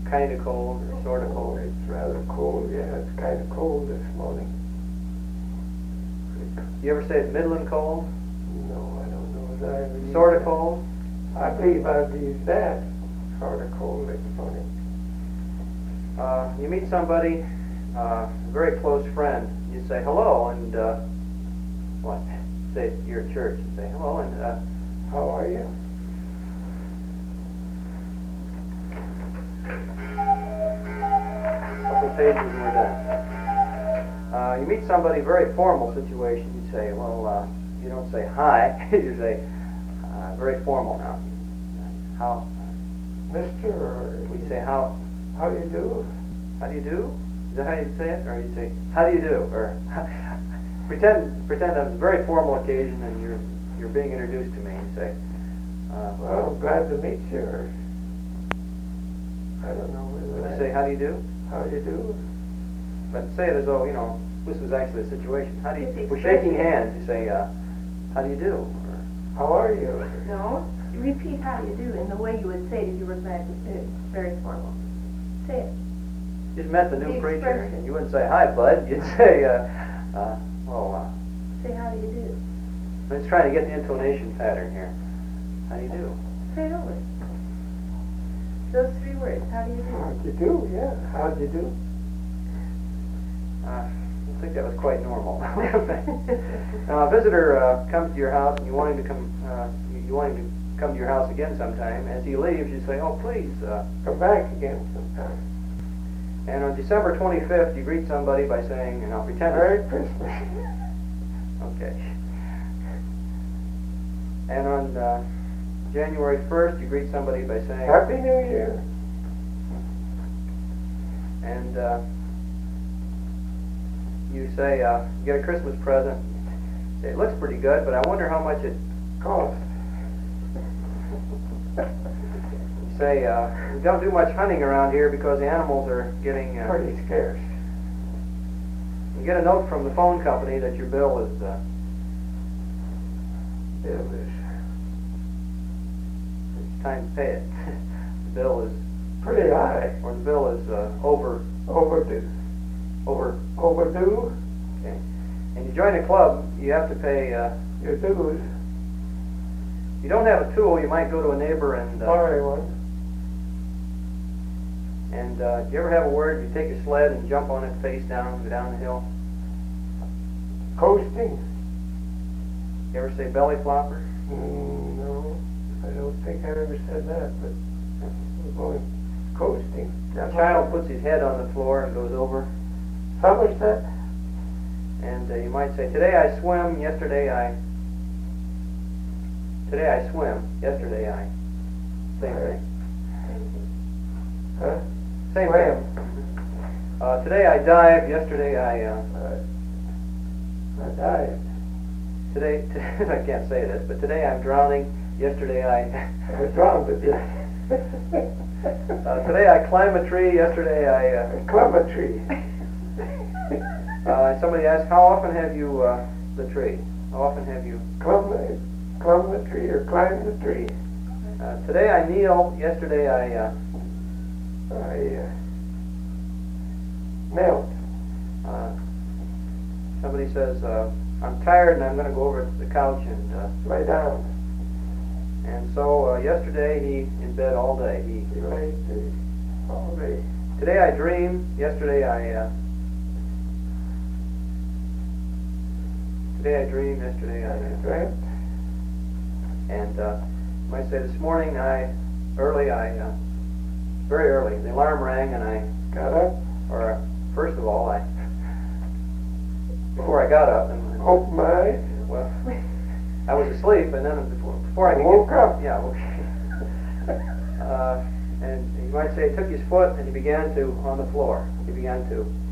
kind of cold or sort of cold? It's rather cold, yeah. It's kind of cold this morning. You ever say it's middling cold? No, I don't know that I ever used Sort of that. cold? I believe I've used that. Sort of cold this morning. You meet somebody, a very close friend. You say hello, and what? Say you're at church. You say hello, and How are you? couple pages and we're done. You meet somebody, very formal situation. You say, well, you don't say hi. You say very formal now. How? Mister, or We say how? how you do? How do you do? Is that how you say it? Or you say, how do you do? Or pretend that it's a very formal occasion and you're being introduced to me. You say, Well, I'm glad to meet you. Or I don't know whether you say, how do you do? how you do? But say it as though, this was actually a situation. How do you, It's we're shaking expressive. hands. You say, how do you do? Or, How are you? No, repeat how you do in the way you would say it if you were glad to say it. Very formal. Say it. you just met the new The preacher. expression. You wouldn't say, hi, bud. You'd say, Say how do you do. I'm just trying to get the intonation pattern here. How do you do? Say it over. Those three words. How do you do? How'd you do? Yeah. How'd you do? I think that was quite normal. Now, a visitor comes to your house, and you want him to come. You want him to come to your house again sometime. As he leaves, you say, "Oh, please." Come back again sometime. And on December 25th, you greet somebody by saying, and I'll pretend. Merry Christmas. Okay. And on January 1st, you greet somebody by saying, Happy New Year. and you say, you get a Christmas present. You say, it looks pretty good, but I wonder how much it Cost. You say, we don't do much hunting around here because the animals are getting... Pretty scarce. You get a note from the phone company that your bill is... Bill is it's time to pay it. The bill is... pretty high. Or the bill is Overdue. Overdue. Okay. And you join a club, you have to pay... Your dues. you don't have a tool, you might go to a neighbor and... Borrow one. And do you ever have a word, you take a sled and jump on it face down, go down the hill? Coasting. You ever say belly flopper? No, I don't think I ever said that, but we're going coasting. A child puts his head on the floor and goes over. How much that? And you might say, today I swim, yesterday I swim, yesterday I... Same thing. Huh? Same Swam. thing. Today I dive, yesterday I died. today, I can't say this, but today I'm drowning, yesterday I drowned it. today I climb a tree, yesterday I... Clumb a tree. Somebody asked, how often have you the tree? How often have you... Clumb the tree or climb the tree. Today I kneel, yesterday I Melt. somebody says, I'm tired and I'm going to go over to the couch and... Lay down. and so yesterday he in bed all day. He laid all day. Today I dream, yesterday I... today I dream, yesterday I... Dreamt. And you might say this morning very early, the alarm rang and I Got up. or first of all, before I got up and Opened my eyes. well, I was asleep, and then before I could Woke up. yeah, and you might say he took his foot and he began to on the floor. He began to